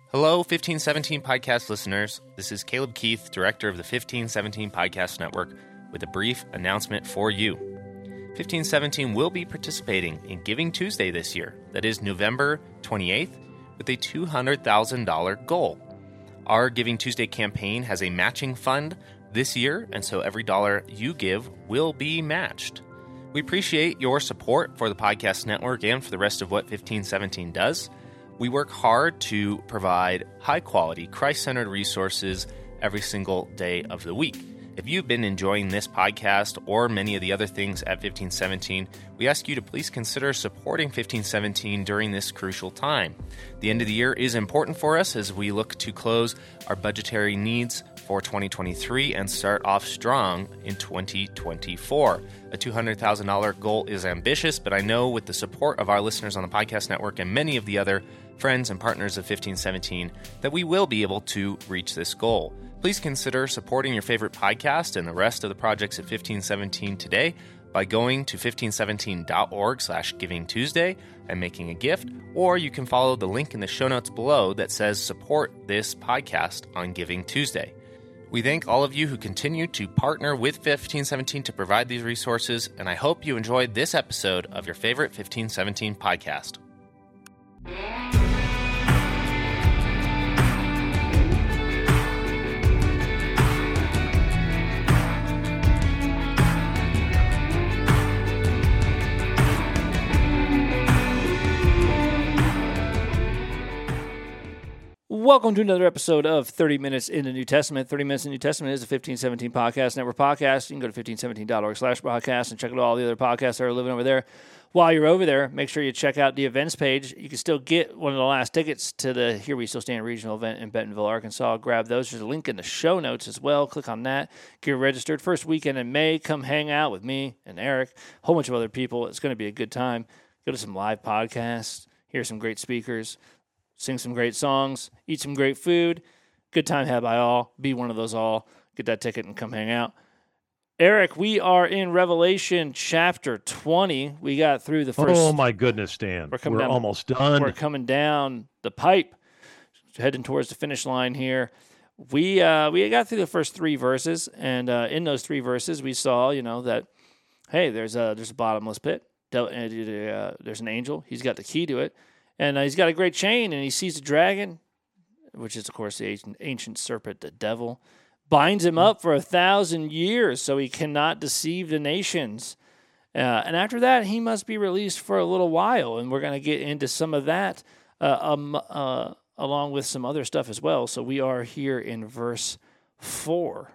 Hello, 1517 podcast listeners. This is Caleb Keith, director of the 1517 Podcast Network, with a brief announcement for you. 1517 will be participating in Giving Tuesday this year, that is November 28th, with a $200,000 goal. Our Giving Tuesday campaign has a matching fund this year, and so every dollar you give will be matched. We appreciate your support for the podcast network and for the rest of what 1517 does. We work hard to provide high-quality, Christ-centered resources every single day of the week. If you've been enjoying this podcast or many of the other things at 1517, we ask you to please consider supporting 1517 during this crucial time. The end of the year is important for us as we look to close our budgetary needs for 2023 and start off strong in 2024. A $200,000 goal is ambitious, but I know with the support of our listeners on the podcast network and many of the other friends and partners of 1517 that we will be able to reach this goal. Please consider supporting your favorite podcast and the rest of the projects at 1517 today by going to 1517.org/givingtuesday and making a gift, or you can follow the link in the show notes below that says support this podcast on Giving Tuesday. We thank all of you who continue to partner with 1517 to provide these resources, and I hope you enjoyed this episode of your favorite 1517 podcast. Welcome to another episode of 30 Minutes in the New Testament. 30 Minutes in the New Testament is a 1517 Podcast Network podcast. You can go to 1517.org/podcast and check out all the other podcasts that are living over there. While you're over there, make sure you check out the events page. You can still get one of the last tickets to the Here We Still Stand regional event in Bentonville, Arkansas. Grab those. There's a link in the show notes as well. Click on that. Get registered. First weekend in May. Come hang out with me and Eric, a whole bunch of other people. It's going to be a good time. Go to some live podcasts. Hear some great speakers. Sing some great songs, eat some great food. Good time had by all. Be one of those all. Get that ticket and come hang out. Eric, we are in Revelation chapter 20. We got through the first... Oh, my goodness, Dan. We're almost done. We're coming down the pipe, heading towards the finish line here. We got through the first three verses, and in those three verses, we saw, that, hey, there's a bottomless pit. There's an angel. He's got the key to it. And he's got a great chain, and he sees the dragon, which is, of course, the ancient serpent, the devil, binds him up for 1,000 years so he cannot deceive the nations. And after that, he must be released for a little while, and we're going to get into some of that along with some other stuff as well. So we are here in verse 4.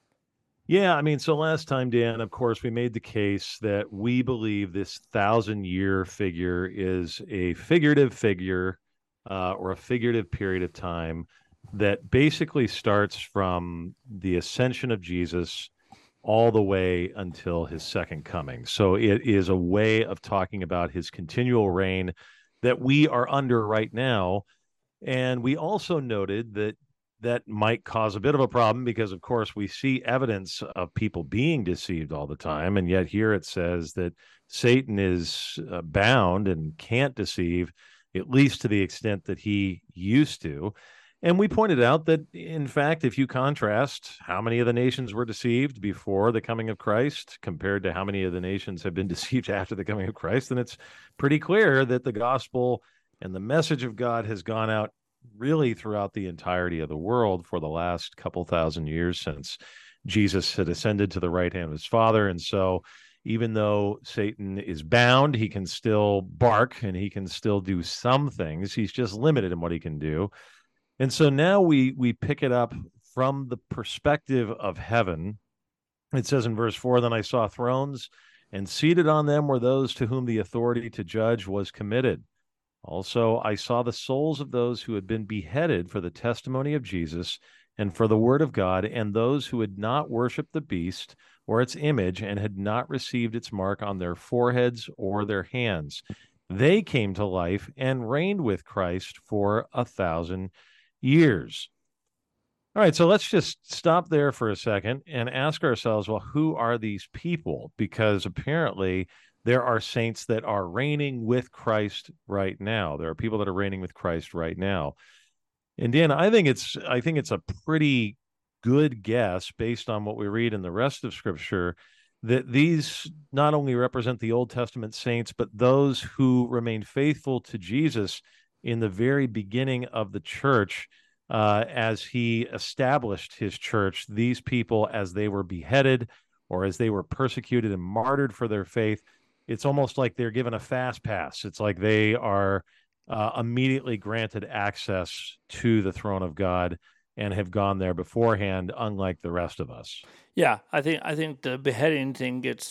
Yeah, so last time, Dan, of course, we made the case that we believe this 1,000-year figure is a figurative figure or a figurative period of time that basically starts from the ascension of Jesus all the way until his second coming. So it is a way of talking about his continual reign that we are under right now. And we also noted that might cause a bit of a problem because, of course, we see evidence of people being deceived all the time. And yet here it says that Satan is bound and can't deceive, at least to the extent that he used to. And we pointed out that, in fact, if you contrast how many of the nations were deceived before the coming of Christ compared to how many of the nations have been deceived after the coming of Christ, then it's pretty clear that the gospel and the message of God has gone out really throughout the entirety of the world for the last couple thousand years since Jesus had ascended to the right hand of his Father. And so even though Satan is bound, he can still bark and he can still do some things. He's just limited in what he can do. And so now we pick it up from the perspective of heaven. It says in verse 4, "Then I saw thrones, and seated on them were those to whom the authority to judge was committed. Also, I saw the souls of those who had been beheaded for the testimony of Jesus and for the word of God, and those who had not worshipped the beast or its image and had not received its mark on their foreheads or their hands. They came to life and reigned with Christ for 1,000 years." All right, so let's just stop there for a second and ask ourselves, well, who are these people? Because apparently there are saints that are reigning with Christ right now. There are people that are reigning with Christ right now. And Dan, I think it's a pretty good guess based on what we read in the rest of Scripture that these not only represent the Old Testament saints, but those who remain faithful to Jesus in the very beginning of the church, as he established his church. These people, as they were beheaded or as they were persecuted and martyred for their faith, it's almost like they're given a fast pass. It's like they are immediately granted access to the throne of God and have gone there beforehand, unlike the rest of us. Yeah, I think the beheading thing gets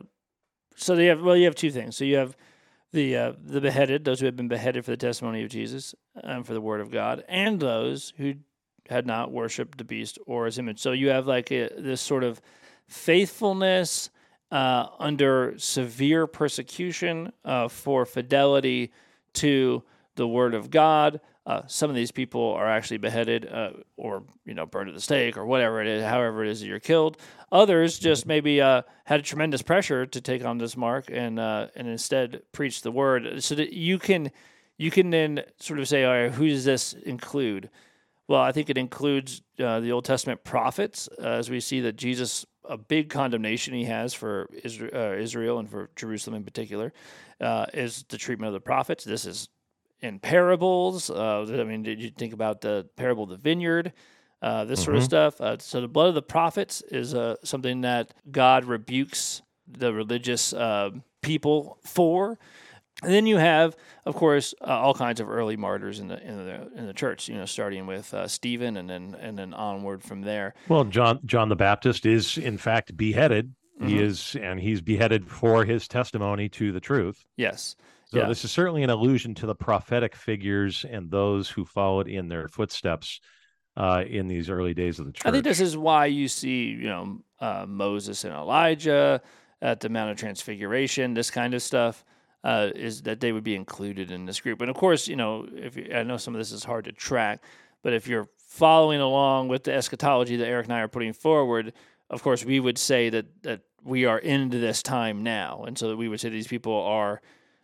so you have two things. So you have the beheaded, those who have been beheaded for the testimony of Jesus and for the word of God, and those who had not worshipped the beast or his image. So you have like this sort of faithfulness under severe persecution for fidelity to the word of God. Some of these people are actually beheaded or burned at the stake or whatever it is, however it is that you're killed. Others just maybe had a tremendous pressure to take on this mark and instead preach the word, so that you can then sort of say, all right, who does this include? Well, I think it includes the Old Testament prophets, as we see that Jesus, a big condemnation he has for Israel and for Jerusalem in particular, is the treatment of the prophets. This is in parables. Did you think about the parable of the vineyard? This sort of stuff. So the blood of the prophets is something that God rebukes the religious people for. And then you have, of course, all kinds of early martyrs in the church. Starting with Stephen, and then onward from there. Well, John the Baptist is in fact beheaded. Mm-hmm. He's beheaded for his testimony to the truth. Yes. So Yeah. this is certainly an allusion to the prophetic figures and those who followed in their footsteps in these early days of the church. I think this is why you see, Moses and Elijah at the Mount of Transfiguration. This kind of stuff is that they would be included in this group. And of course, I know some of this is hard to track, but if you're following along with the eschatology that Eric and I are putting forward, of course, we would say that we are into this time now, and so that we would say these people are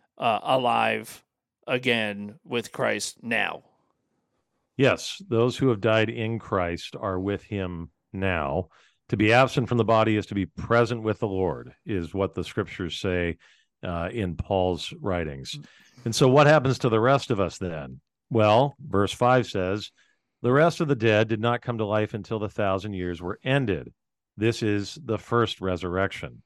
alive again with Christ now. Yes, those who have died in Christ are with him now. To be absent from the body is to be present with the Lord, is what the scriptures say in Paul's writings. And so what happens to the rest of us then? Well, verse 5 says, the rest of the dead did not come to life until the 1,000 years were ended. This is the first resurrection.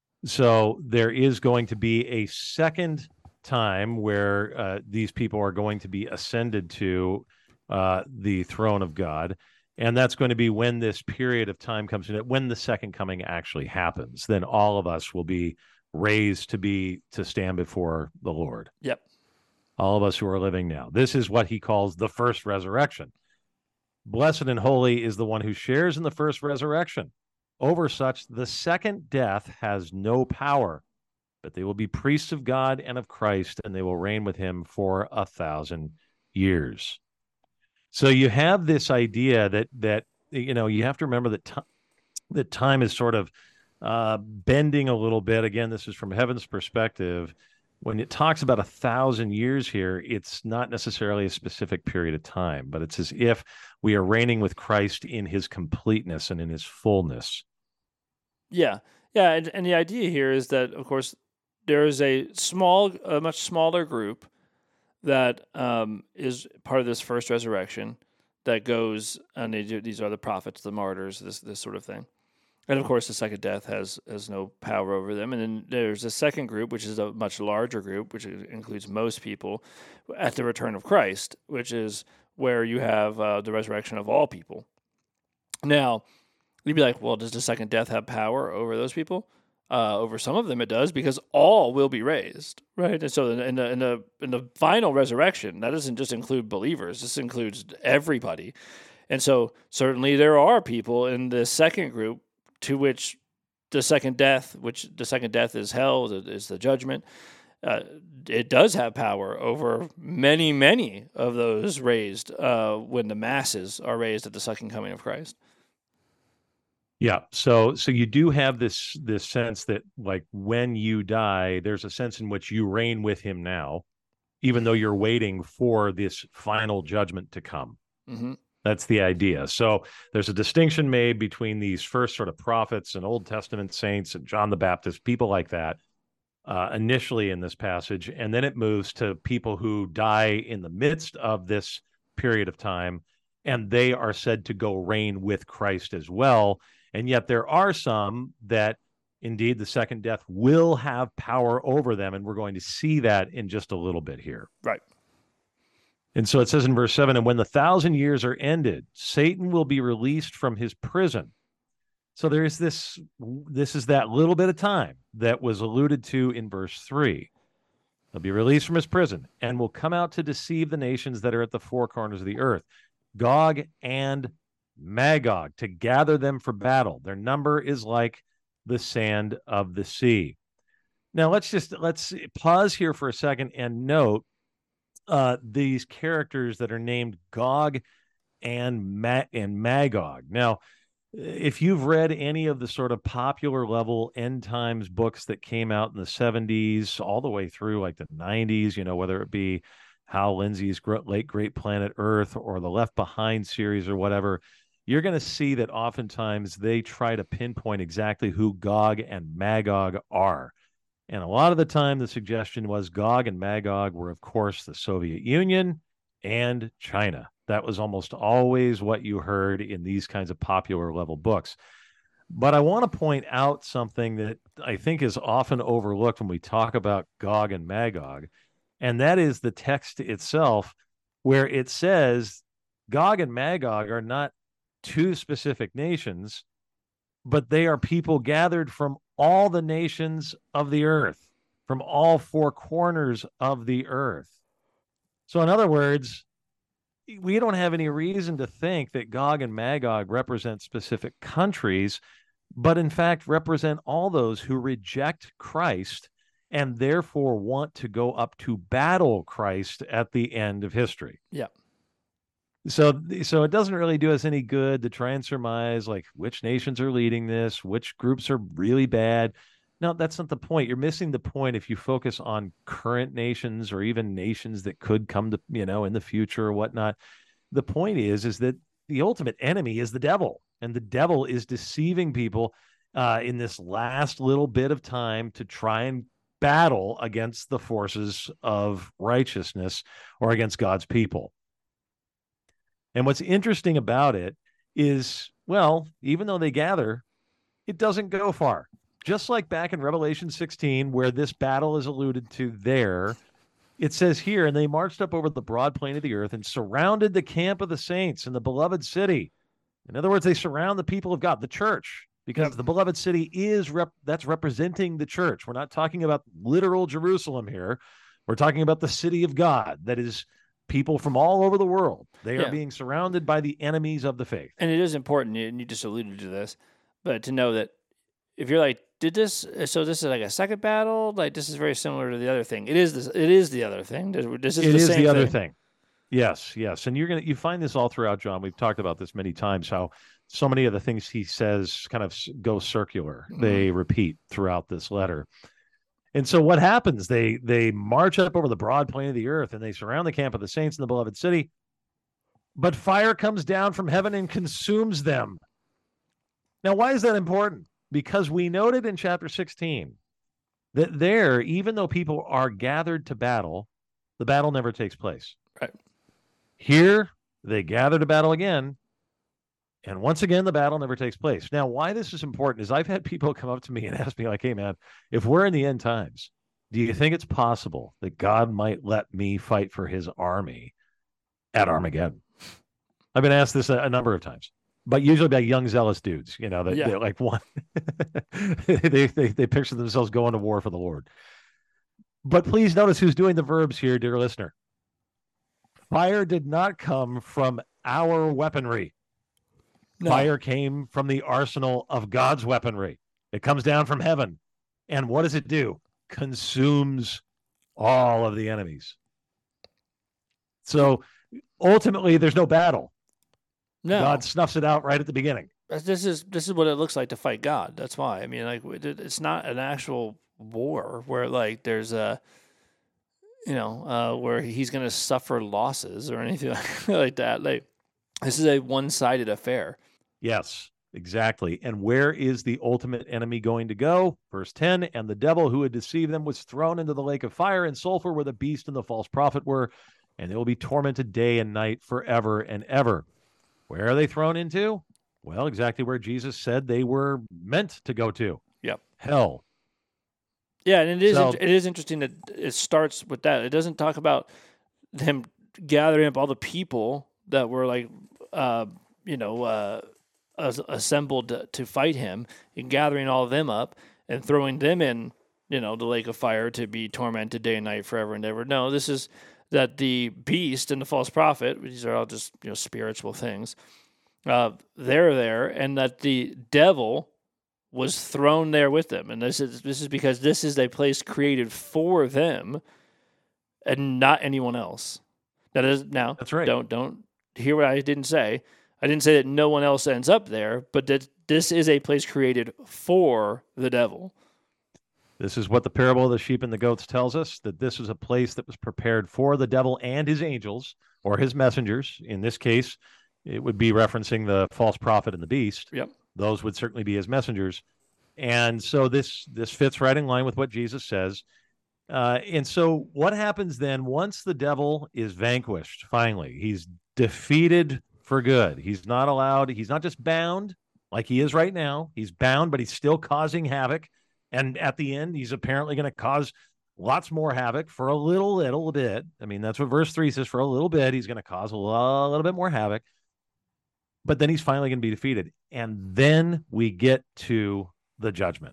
So there is going to be a second time where these people are going to be ascended to the throne of God. And that's going to be when this period of time comes in, when the second coming actually happens. Then all of us will be raised to stand before the Lord. Yep. All of us who are living now. This is what he calls the first resurrection. Blessed and holy is the one who shares in the first resurrection. Over such, the second death has no power, but they will be priests of God and of Christ, and they will reign with him for 1,000 years. So you have this idea that you have to remember that time is sort of bending a little bit. Again, this is from heaven's perspective. When it talks about 1,000 years here, it's not necessarily a specific period of time, but it's as if we are reigning with Christ in his completeness and in his fullness. Yeah. And the idea here is that, of course, there is a much smaller group that is part of this first resurrection that goes, and these are the prophets, the martyrs, this sort of thing. And of course, the second death has no power over them. And then there's a second group, which is a much larger group, which includes most people at the return of Christ, which is where you have the resurrection of all people. Now, you'd be like, well, does the second death have power over those people? Over some of them, it does, because all will be raised, right? And so, in the final resurrection, that doesn't just include believers; this includes everybody. And so, certainly, there are people in the second group to which the second death is hell, is the judgment. It does have power over many, many of those raised when the masses are raised at the second coming of Christ. Yeah, so you do have this sense that, like, when you die, there's a sense in which you reign with him now, even though you're waiting for this final judgment to come. Mm-hmm. That's the idea. So there's a distinction made between these first sort of prophets and Old Testament saints and John the Baptist, people like that, initially in this passage. And then it moves to people who die in the midst of this period of time, and they are said to go reign with Christ as well. And yet there are some that indeed the second death will have power over them. And we're going to see that in just a little bit here. Right. And so it says in verse 7, and when the 1,000 years are ended, Satan will be released from his prison. So there's this is that little bit of time that was alluded to in verse 3. He'll be released from his prison and will come out to deceive the nations that are at the four corners of the earth, Gog and Magog, to gather them for battle. Their number is like the sand of the sea. Now let's pause here for a second and note these characters that are named Gog and Magog. Now, if you've read any of the sort of popular level end times books that came out in the 70s all the way through like the 90s, whether it be Hal Lindsey's Late Great Planet Earth or the Left Behind series or whatever, you're going to see that oftentimes they try to pinpoint exactly who Gog and Magog are. And a lot of the time, the suggestion was Gog and Magog were, of course, the Soviet Union and China. That was almost always what you heard in these kinds of popular level books. But I want to point out something that I think is often overlooked when we talk about Gog and Magog, and that is the text itself, where it says Gog and Magog are not two specific nations, but they are people gathered from all the nations of the earth, from all four corners of the earth. So in other words, we don't have any reason to think that Gog and Magog represent specific countries, but in fact represent all those who reject Christ and therefore want to go up to battle Christ at the end of history. Yeah. So it doesn't really do us any good to try and surmise like which nations are leading this, which groups are really bad. No, that's not the point. You're missing the point if you focus on current nations or even nations that could come to, in the future or whatnot. The point is that the ultimate enemy is the devil, and the devil is deceiving people in this last little bit of time to try and battle against the forces of righteousness or against God's people. And what's interesting about it is, well, even though they gather, it doesn't go far. Just like back in Revelation 16, where this battle is alluded to there, it says here, and they marched up over the broad plain of the earth and surrounded the camp of the saints in the beloved city. In other words, they surround the people of God, the church, because the beloved city is that's representing the church. We're not talking about literal Jerusalem here. We're talking about the city of God that is people from all over the world. They are being surrounded by the enemies of the faith. And it is important, and you just alluded to this, but to know that if you're like, this is like a second battle? Like, this is very similar to the other thing. It is the other thing. This is the other thing. Yes. And you find this all throughout John. We've talked about this many times, how so many of the things he says kind of go circular. Mm-hmm. They repeat throughout this letter. And so what happens? They march up over the broad plain of the earth and they surround the camp of the saints in the beloved city. But fire comes down from heaven and consumes them. Now, why is that important? Because we noted in chapter 16 that there, even though people are gathered to battle, the battle never takes place. Right. Here, they gather to battle again, and once again, the battle never takes place. Now, why this is important is I've had people come up to me and ask me, like, hey, man, if we're in the end times, do you think it's possible that God might let me fight for his army at Armageddon? I've been asked this a number of times. But usually by young, zealous dudes, they're like one. they picture themselves going to war for the Lord. But please notice who's doing the verbs here, dear listener. Fire did not come from our weaponry. No. Fire came from the arsenal of God's weaponry. It comes down from heaven. And what does it do? Consumes all of the enemies. So ultimately, there's no battle. No. God snuffs it out right at the beginning. This is what it looks like to fight God. That's why. I mean, like, it's not an actual war where like there's a, where he's going to suffer losses or anything like that. Like, This is a one-sided affair. Yes, exactly. And where is the ultimate enemy going to go? Verse 10, and the devil who had deceived them was thrown into the lake of fire and sulfur where the beast and the false prophet were, and they will be tormented day and night forever and ever. Where are they thrown into? Well, exactly where Jesus said they were meant to go to. Yep. Hell. Yeah, and it is interesting that it starts with that. It doesn't talk about them gathering up all the people that were like, assembled to fight him, and gathering all of them up and throwing them in, the lake of fire to be tormented day and night forever and ever. No, this is that the beast and the false prophet, these are all just spiritual things, they're there, and that the devil was thrown there with them. And this is because this is a place created for them and not anyone else. That's right. Don't hear what I didn't say. I didn't say that no one else ends up there, but that this is a place created for the devil. This is what the parable of the sheep and the goats tells us, that this is a place that was prepared for the devil and his angels, or his messengers. In this case, it would be referencing the false prophet and the beast. Yep. Those would certainly be his messengers. And so this fits right in line with what Jesus says. And so what happens then once the devil is vanquished, finally? He's defeated for good. He's not just bound like he is right now. He's bound, but he's still causing havoc. And at the end, he's apparently going to cause lots more havoc for a little bit. I mean, that's what verse 3 says. For a little bit, he's going to cause a little bit more havoc. But then he's finally going to be defeated. And then we get to the judgment.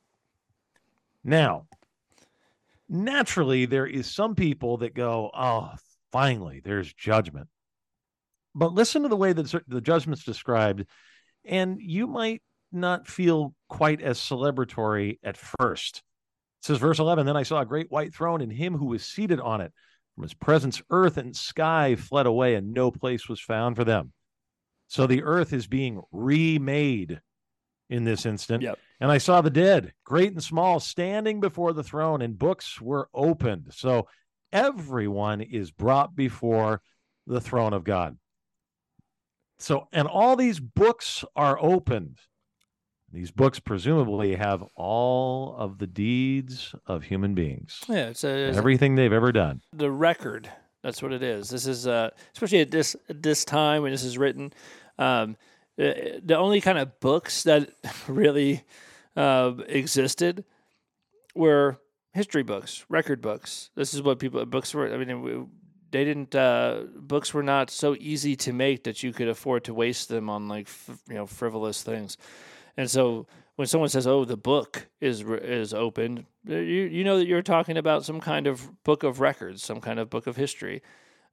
Now, naturally, there is some people that go, oh, finally, there's judgment. But listen to the way that the judgment's described, and you might not feel quite as celebratory at first. It says, verse 11, then I saw a great white throne and him who was seated on it. From his presence, earth and sky fled away, and no place was found for them. So the earth is being remade in this instant. Yep. And I saw the dead, great and small, standing before the throne, and books were opened. So everyone is brought before the throne of God. So, and all these books are opened. These books presumably have all of the deeds of human beings. Yeah, it's everything they've ever done. The record. That's what it is. This is especially at this time when this is written. The only kind of books that really existed were history books, record books. This is what books were. I mean, they didn't. Books were not so easy to make that you could afford to waste them on frivolous things. And so when someone says, "Oh, the book is opened," you know that you're talking about some kind of book of records, some kind of book of history.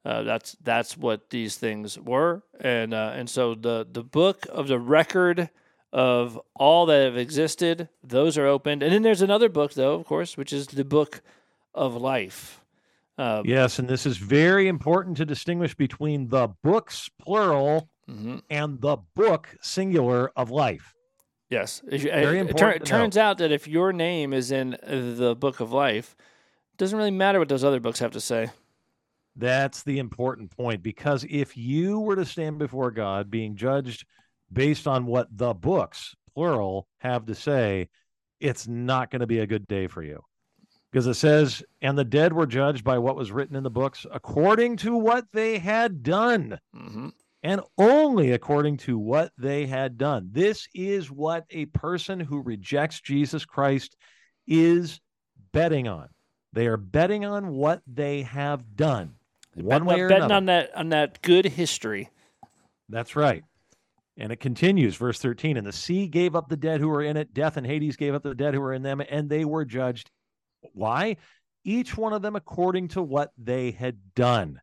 That's what these things were, and so the book of the record of all that have existed, those are opened. And then there's another book, though, of course, which is the book of life. Yes, and this is very important to distinguish between the books, plural, and the book, singular, of life. Yes. Very important. It turns out that if your name is in the book of life, it doesn't really matter what those other books have to say. That's the important point, because if you were to stand before God being judged based on what the books, plural, have to say, it's not going to be a good day for you. Because it says, and the dead were judged by what was written in the books according to what they had done. Mm-hmm. And only according to what they had done. This is what a person who rejects Jesus Christ is betting on. They are betting on what they have done. One way or another. Betting on that good history. That's right. And it continues, verse 13. And the sea gave up the dead who were in it. Death and Hades gave up the dead who were in them. And they were judged. Why? Each one of them according to what they had done.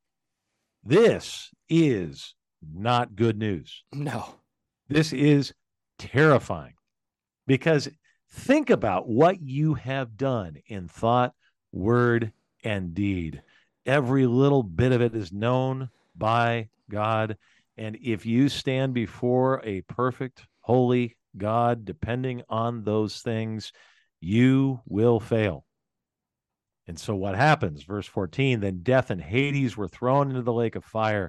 This is not good news. No. This is terrifying, because think about what you have done in thought, word, and deed. Every little bit of it is known by God. And if you stand before a perfect, holy God, depending on those things, you will fail. And so what happens? Verse 14, then death and Hades were thrown into the lake of fire.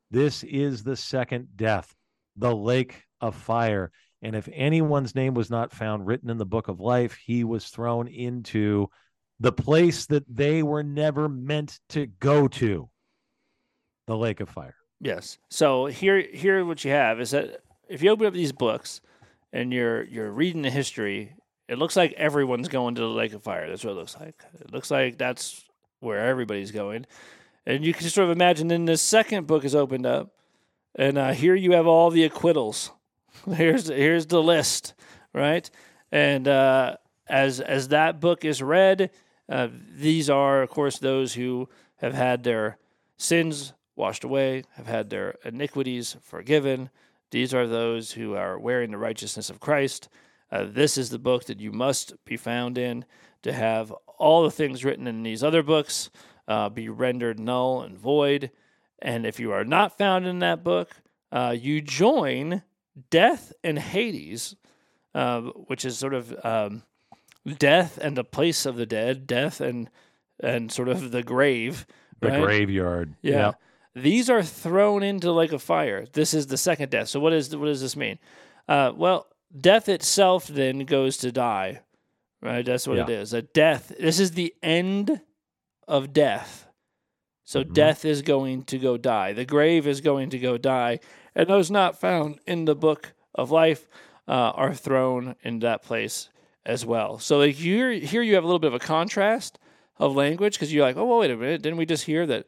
This is the second death, the lake of fire. And if anyone's name was not found written in the book of life, he was thrown into the place that they were never meant to go to, the lake of fire. Yes. So here what you have is that if you open up these books and you're reading the history, it looks like everyone's going to the lake of fire. That's what it looks like. It looks like that's where everybody's going. And you can sort of imagine then the second book is opened up, and here you have all the acquittals. Here's the list, right? And as that book is read, these are, of course, those who have had their sins washed away, have had their iniquities forgiven. These are those who are wearing the righteousness of Christ. This is the book that you must be found in to have all the things written in these other books be rendered null and void. And if you are not found in that book, you join death and Hades, which is sort of death and the place of the dead, death and sort of the grave. The right? graveyard. Yeah. Yep. These are thrown into the lake of fire. This is the second death. So what does this mean? Well, death itself then goes to die, right? That's what it is. A death. This is the end of death. So death is going to go die. The grave is going to go die. And those not found in the book of life are thrown in that place as well. So like here you have a little bit of a contrast of language because you're like, oh, well, wait a minute. Didn't we just hear that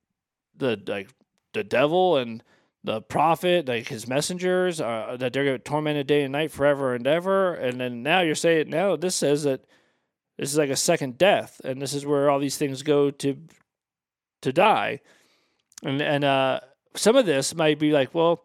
the devil and the prophet, like his messengers, that they're going to tormented day and night forever and ever? And then now you're saying, now this says that this is like a second death, and this is where all these things go to die. And some of this might be like, well,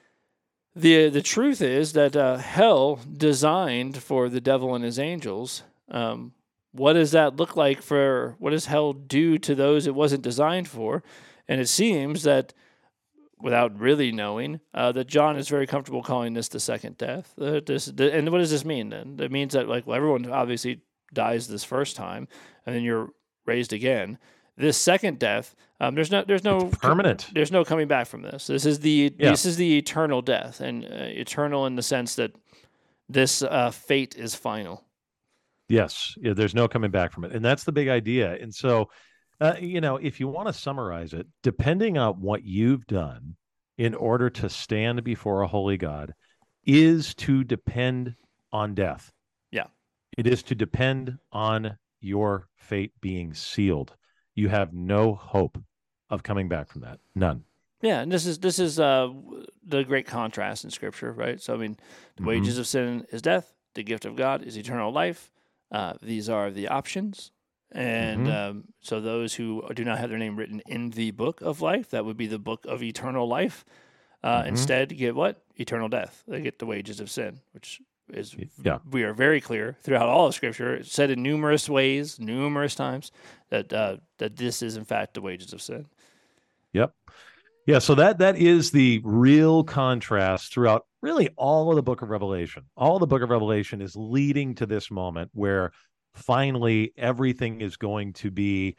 the truth is that hell designed for the devil and his angels. What does that look like for? What does hell do to those it wasn't designed for? And it seems that, without really knowing, that John is very comfortable calling this the second death. And what does this mean then? It means that, like, well, everyone obviously dies this first time, and then you're raised again. This second death, there's no It's permanent. There's no coming back from this. This is the eternal death, and eternal in the sense that this fate is final. Yes. Yeah, there's no coming back from it. And that's the big idea. And so, if you want to summarize it, depending on what you've done in order to stand before a holy God is to depend on death. Yeah. It is to depend on your fate being sealed. You have no hope of coming back from that. None. Yeah, and this is the great contrast in Scripture, right? So, I mean, the wages of sin is death. The gift of God is eternal life. These are the options. And so those who do not have their name written in the book of life, that would be the book of eternal life, instead get what? Eternal death. They get the wages of sin, which is, we are very clear throughout all of Scripture. It's said in numerous ways, numerous times, that this is, in fact, the wages of sin. Yep. Yeah, so that is the real contrast throughout really all of the book of Revelation. All the book of Revelation is leading to this moment where finally everything is going to be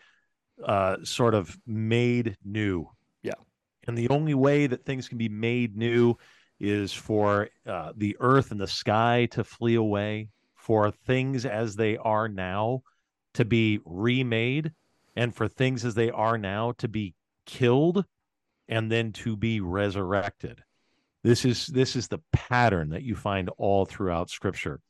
sort of made new. Yeah. And the only way that things can be made new is for the earth and the sky to flee away, for things as they are now to be remade, and for things as they are now to be killed and then to be resurrected. This is the pattern that you find all throughout Scripture.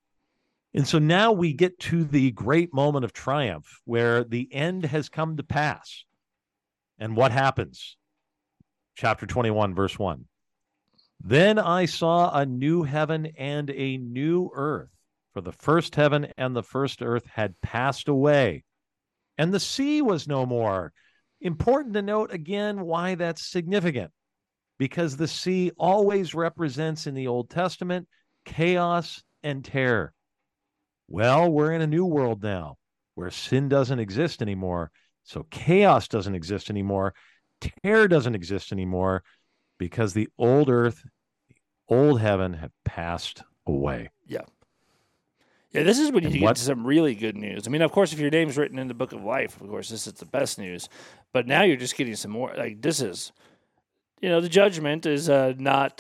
And so now we get to the great moment of triumph where the end has come to pass. And what happens? Chapter 21, verse 1. Then I saw a new heaven and a new earth, for the first heaven and the first earth had passed away, and the sea was no more. Important to note again why that's significant, because the sea always represents in the Old Testament chaos and terror. Well, we're in a new world now where sin doesn't exist anymore. So chaos doesn't exist anymore. Terror doesn't exist anymore because the old earth, old heaven have passed away. Yeah. Yeah, this is when you get to some really good news. I mean, of course, if your name's written in the book of life, of course, this is the best news. But now you're just getting some more. Like, this is the judgment is not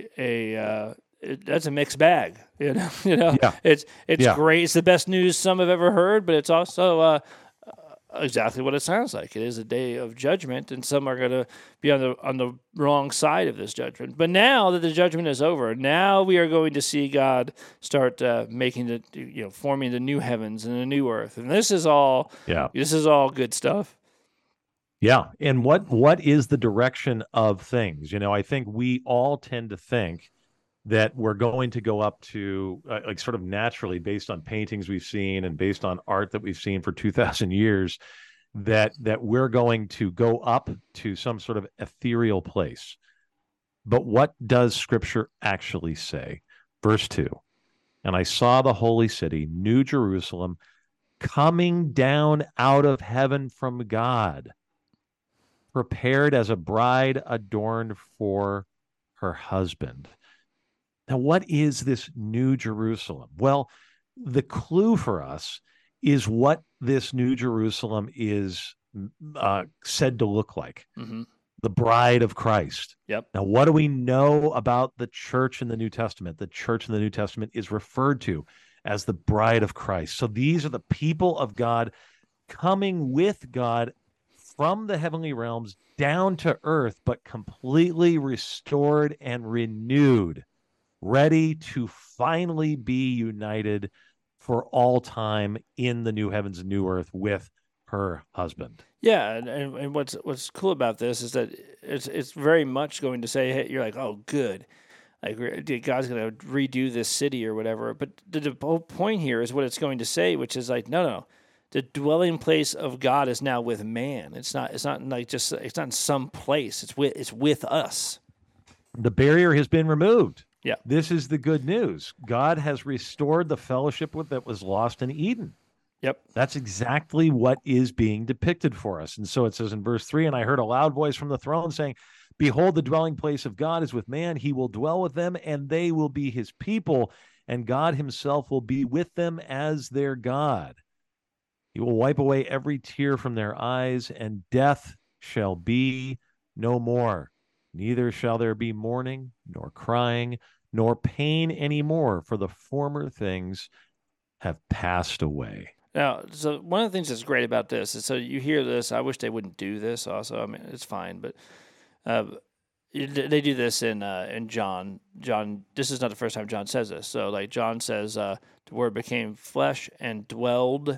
that's a mixed bag. Yeah. It's Yeah. great. It's the best news some have ever heard, but it's also exactly what it sounds like. It is a day of judgment, and some are going to be on the wrong side of this judgment. But now that the judgment is over, now we are going to see God start making forming the new heavens and the new earth, and this is all good stuff. Yeah. And what is the direction of things? I think we all tend to think that we're going to go up to like sort of naturally based on paintings we've seen and based on art that we've seen for 2,000 years, that we're going to go up to some sort of ethereal place. But what does Scripture actually say? Verse 2, and I saw the holy city, New Jerusalem, coming down out of heaven from God, prepared as a bride adorned for her husband. Now, what is this New Jerusalem? Well, the clue for us is what this New Jerusalem is said to look like. Mm-hmm. The bride of Christ. Yep. Now, what do we know about the church in the New Testament? The church in the New Testament is referred to as the bride of Christ. So these are the people of God coming with God from the heavenly realms down to earth, but completely restored and renewed, ready to finally be united for all time in the new heavens and new earth with her husband. Yeah, and what's cool about this is that it's very much going to say, hey, you're like, oh, good, like God's going to redo this city or whatever. But the whole point here is what it's going to say, which is like, no, the dwelling place of God is now with man. It's not like it's not in some place. It's with us. The barrier has been removed. Yeah. This is the good news. God has restored the fellowship that was lost in Eden. Yep. That's exactly what is being depicted for us. And so it says in verse 3, and I heard a loud voice from the throne saying, behold, the dwelling place of God is with man. He will dwell with them, and they will be his people, and God himself will be with them as their God. He will wipe away every tear from their eyes, and death shall be no more. Neither shall there be mourning, nor crying, nor pain anymore, for the former things have passed away. Now, so one of the things that's great about this is, so you hear this, I wish they wouldn't do this also. I mean, it's fine, but they do this in John. This is not the first time John says this. So like John says, the word became flesh and dwelled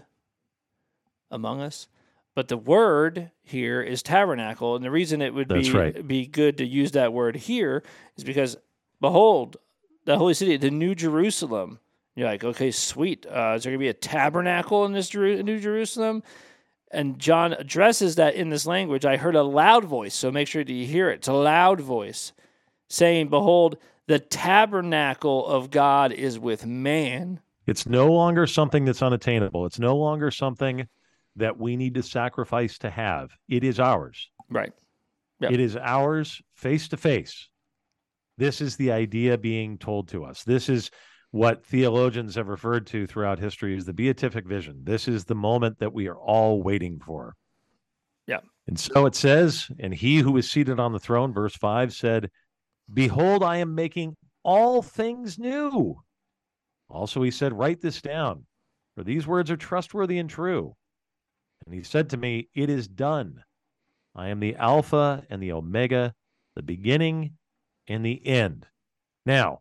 among us. But the word here is tabernacle, and the reason it would be good to use that word here is because, behold, the holy city, the New Jerusalem. You're like, okay, sweet. Is there going to be a tabernacle in this New Jerusalem? And John addresses that in this language. I heard a loud voice, so make sure that you hear it. It's a loud voice saying, behold, the tabernacle of God is with man. It's no longer something that's unattainable. It's no longer something that we need to sacrifice to have. It is ours. Right. Yep. It is ours face to face. This is the idea being told to us. This is what theologians have referred to throughout history as the beatific vision. This is the moment that we are all waiting for. Yeah. And so it says, and he who is seated on the throne, verse 5, said, behold, I am making all things new. Also, he said, write this down, for these words are trustworthy and true. And he said to me, it is done. I am the Alpha and the Omega, the beginning and the end. Now,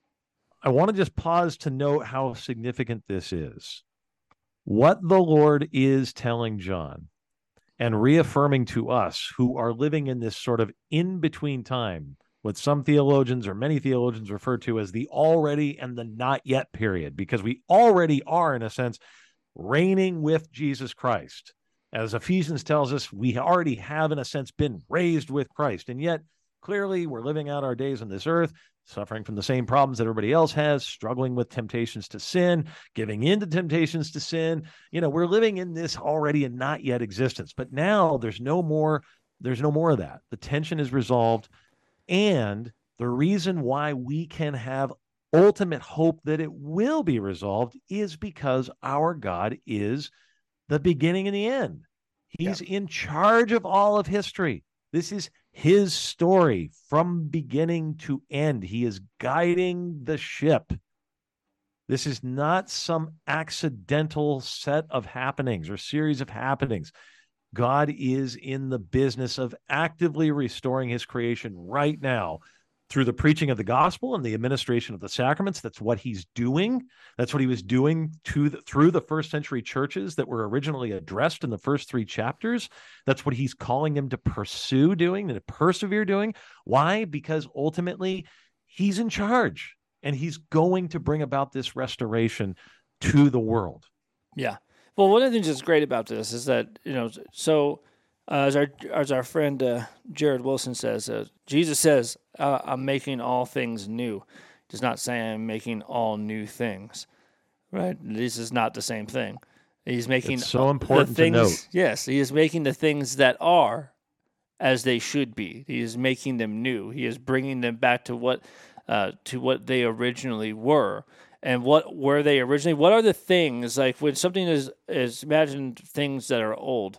I want to just pause to note how significant this is. What the Lord is telling John and reaffirming to us who are living in this sort of in-between time, what some theologians or many theologians refer to as the already and the not yet period, because we already are, in a sense, reigning with Jesus Christ. As Ephesians tells us, we already have, in a sense, been raised with Christ. And yet, clearly, we're living out our days on this earth, suffering from the same problems that everybody else has, struggling with temptations to sin, giving in to temptations to sin. We're living in this already and not yet existence. But now there's no more of that. The tension is resolved. And the reason why we can have ultimate hope that it will be resolved is because our God is the beginning and the end. He's in charge of all of history. This is his story from beginning to end. He is guiding the ship. This is not some accidental set of happenings or series of happenings. God is in the business of actively restoring his creation right now through the preaching of the gospel and the administration of the sacraments. That's what he's doing. That's what he was doing through the first century churches that were originally addressed in the first 3 chapters. That's what he's calling them to pursue doing and to persevere doing. Why? Because ultimately he's in charge and he's going to bring about this restoration to the world. Yeah. Well, one of the things that's great about this is that, as our friend Jared Wilson says, Jesus says, I'm making all things new. He does not say I'm making all new things, right? This is not the same thing. He's making it's so important to note. Yes, he is making the things that are as they should be. He is making them new. He is bringing them back to what they originally were. And what were they originally? What are the things, like when something is imagine things that are old.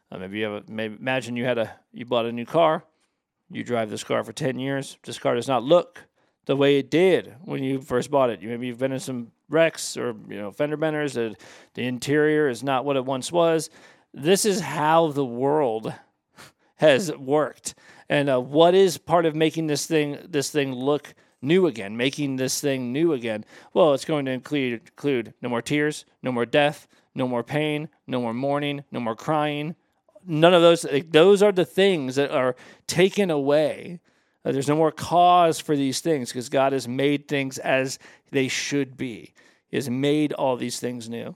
Imagine you bought a new car. You drive this car for 10 years. This car does not look the way it did when you first bought it. Maybe you've been in some wrecks or fender benders. The interior is not what it once was. This is how the world has worked. And what is part of making this thing look new again, making this thing new again? Well, it's going to include no more tears, no more death, no more pain, no more mourning, no more crying. None of those. Those are the things that are taken away. There's no more cause for these things because God has made things as they should be. He has made all these things new.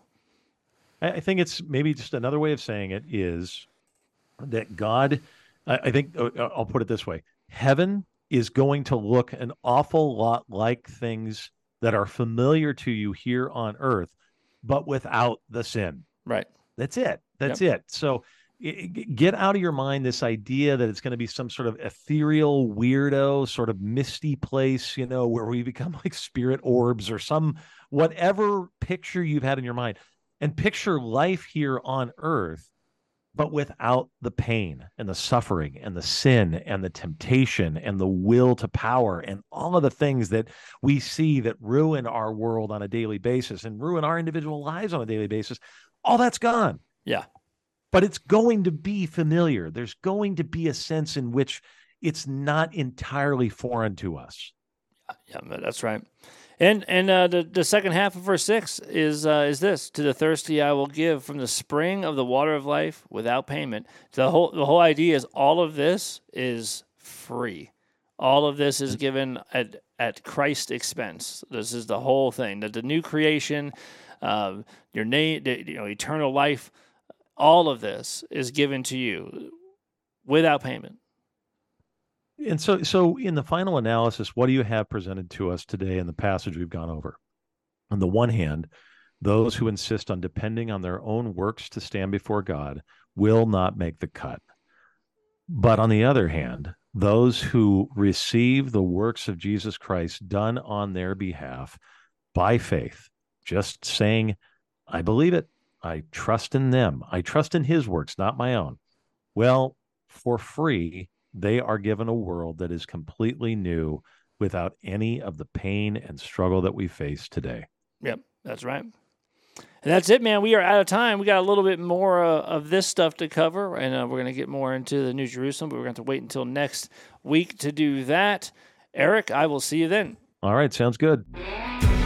I think it's maybe just another way of saying it is that God, I think I'll put it this way. Heaven is going to look an awful lot like things that are familiar to you here on earth, but without the sin. Right. That's it. That's it. So get out of your mind this idea that it's going to be some sort of ethereal, weirdo, sort of misty place, where we become like spirit orbs or some whatever picture you've had in your mind, and picture life here on earth, but without the pain and the suffering and the sin and the temptation and the will to power and all of the things that we see that ruin our world on a daily basis and ruin our individual lives on a daily basis. All that's gone. Yeah. But it's going to be familiar. There's going to be a sense in which it's not entirely foreign to us. Yeah, that's right. And the second half of verse 6 is this: to the thirsty I will give from the spring of the water of life without payment. The whole idea is all of this is free. All of this is given at Christ's expense. This is the whole thing. That the new creation, your name, eternal life. All of this is given to you without payment. And so in the final analysis, what do you have presented to us today in the passage we've gone over? On the one hand, those who insist on depending on their own works to stand before God will not make the cut. But on the other hand, those who receive the works of Jesus Christ done on their behalf by faith, just saying, I believe it, I trust in them, I trust in his works, not my own. Well, for free, they are given a world that is completely new without any of the pain and struggle that we face today. Yep, that's right. And that's it, man. We are out of time. We got a little bit more of this stuff to cover, and we're going to get more into the New Jerusalem, but we're going to have to wait until next week to do that. Eric, I will see you then. All right, sounds good.